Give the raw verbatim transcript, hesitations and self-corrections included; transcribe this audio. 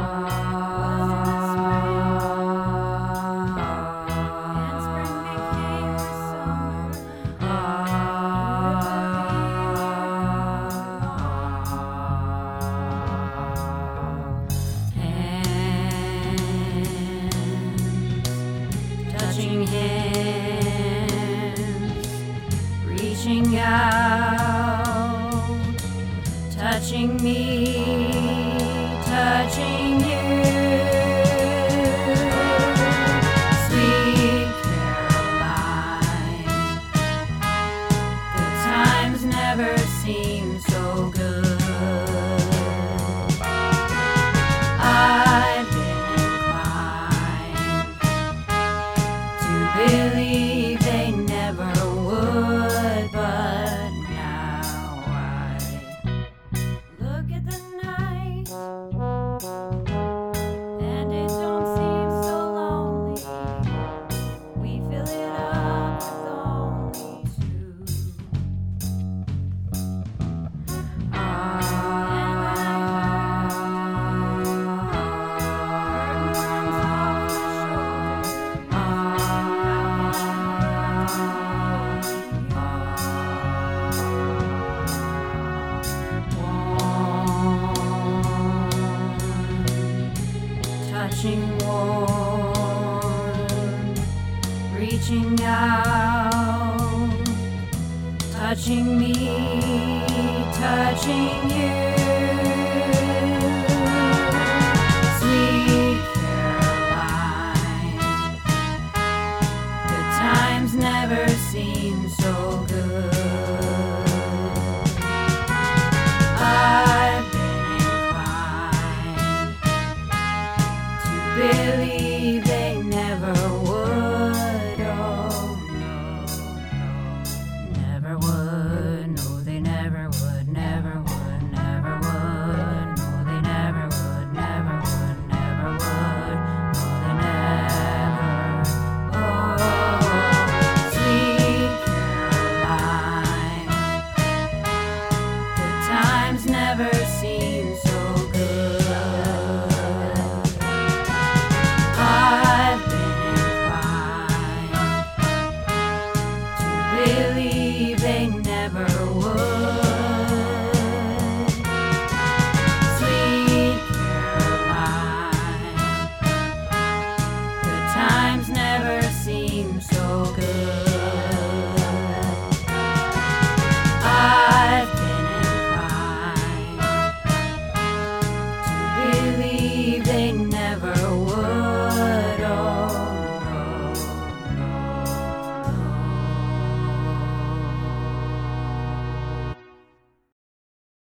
Touching hands, reaching out, touching me, touching you. Sweet Caroline, good times never seem so good. I've been inclined to believe they never would, but now I look at the night and it don't seem so lonely. We fill it up with only two. Touching warm, reaching out, touching me, touching you. Sweet Caroline, good times never seem so good. I've been inclined to believe they never would, oh no, no, never would, no they never would, never would, never would, no they never would, never would, never would, no they never, oh, sweet Caroline, good times never seem